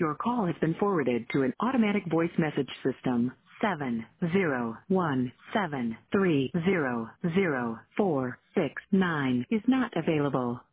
Your call has been forwarded to an automatic voice message system. 70173000469 is not available.